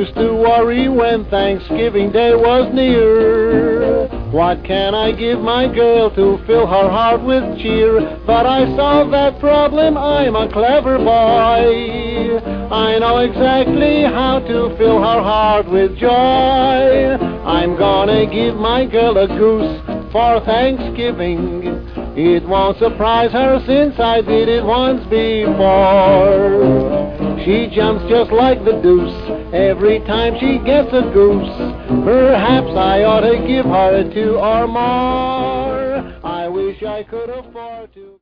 used to worry when Thanksgiving Day was near. What can I give my girl to fill her heart with cheer? But I solved that problem, I'm a clever boy. I know exactly how to fill her heart with joy. I'm gonna give my girl a goose for Thanksgiving. It won't surprise her since I did it once before. She jumps just like the deuce every time she gets a goose. Perhaps I ought to give her 2 or more. I wish I could afford to.